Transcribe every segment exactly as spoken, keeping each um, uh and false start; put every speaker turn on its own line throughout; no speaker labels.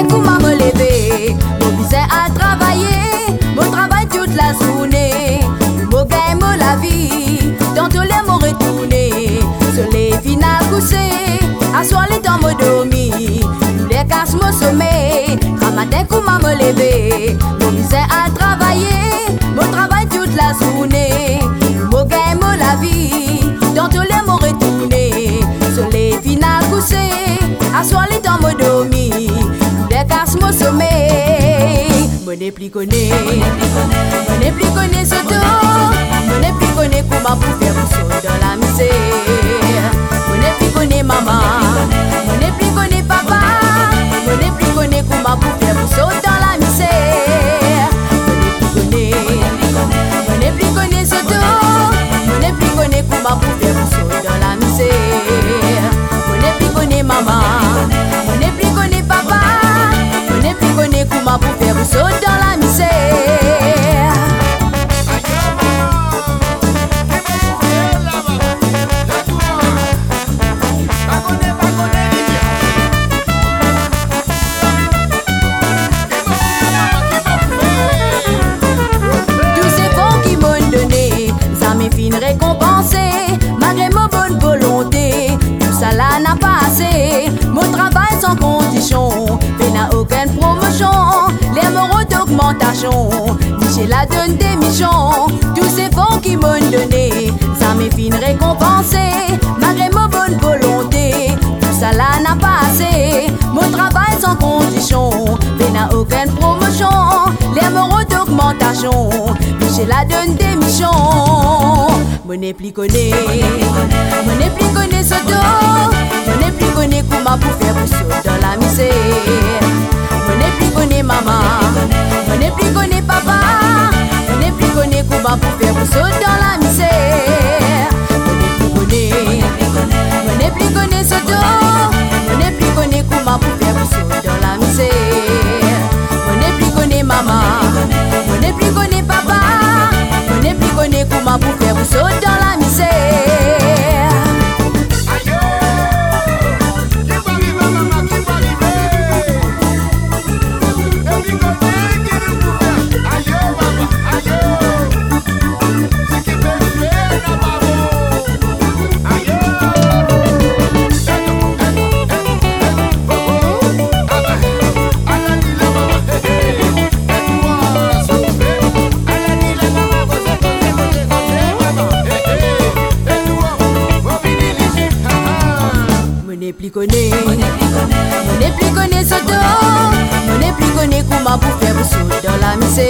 matin comment me lever, mon visage à travailler, mon travail toute la journée, mon gagne la vie, dans tous les mots retournés, sur les finales coussées, à soir les temps me dormir, les casses me sommeil, un matin comment me lever, mon visage à travailler, mon travail toute la journée, mon gagne la vie, dans tous les mots retournés, sur les finales coussées, à soir les temps me dormir, les casses me sommeil, me n'est plus connu, me n'est plus connu ce tour, me n'est plus connu comment pour faire pour sauter dans la misère, me n'est plus connu maman, me n'est plus connu papa, me n'est plus connu comment pour faire pour sauter dans la misère, me n'est plus connu, me n'est plus connu ce tour, me n'est plus connu comment pour faire pour sauter dans la misère, me n'est plus connu maman, me n'est plus connu papa, me n'est plus connu comment pour faire pour sauter dans la misère. Récompensé, malgré ma bonne volonté, tout ça là n'a pas assez. Mon travail sans condition, mais n'a aucune promotion. Les moraux d'augmentation, Michel a donné des missions. Tous ces fonds qui m'ont donné, ça m'est fin récompensé, malgré ma bonne volonté, tout ça là n'a pas assez. Mon travail sans condition, mais n'a aucune promotion. Les moraux d'augmentation, Michel a donné des missions. Me n'est plus connu, me n'est plus connu ce dos, me n'est plus connu comment pour faire pour sauter dans la misère, me n'est plus connu maman, me n'est plus connu papa, me n'est plus connu comment pour faire pour sauter dans la misère, me n'est plus connu, me n'est plus connu ce dos, me n'est plus connu comment pour faire pour sauter dans la misère, me n'est plus connu maman, me n'est plus connu papa, me n'est plus connu comment pour faire pour sauter dans la misère. Me n'est plus connu, me n'est plus connu ce dos, me n'est plus connu comment pour faire pour sauter dans la misère,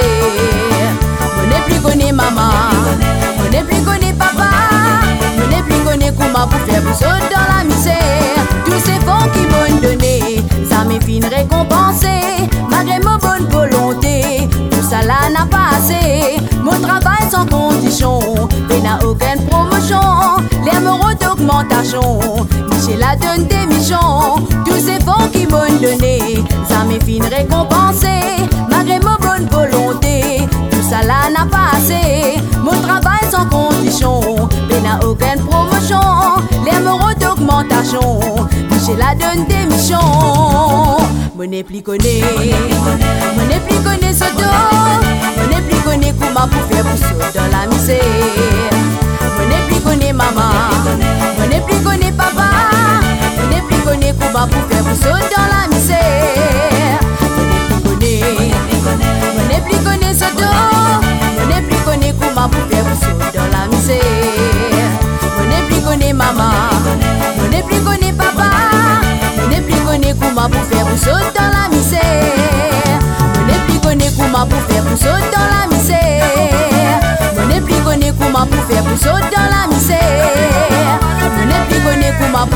me n'est plus connu maman, me n'est plus connu papa, me n'est plus connu comment pour faire pour sauter dans la misère. Tous ces fonds qui m'ont donné, ça m'est fin récompensé, malgré ma bonne volonté, tout ça là n'a pas assez. Mon travail sans condition, mais n'a aucune promotion, les moraux d'augmentation, Michel a donné des missions. Tous ces fonds qui m'ont donné, ça m'est fin récompensé, malgré ma bonne volonté, tout ça là n'a pas assez. Mon travail sans condition, mais n'a aucune promotion, les moraux d'augmentation, Michel a donné des missions. Me n'est plus connu, me n'est plus connu ce dos, me n'est plus connu comment pour faire pour sauter dans la misère, me n'est plus connu maman, me n'est plus connu papa, me n'est plus connu comment pour faire pour sauter dans la misère, me n'est plus connu ce dos, me n'est plus connu comment pour faire pour sauter dans la misère, me n'est plus connu maman, me n'est plus connu papa, me n'est plus connu comment pour faire pour sauter dans la misère, me n'est plus connu comment pour faire pour sauter dans la misère, me n'est plus connu comment pour faire pour sauter dans la misère, me n'est plus connu comment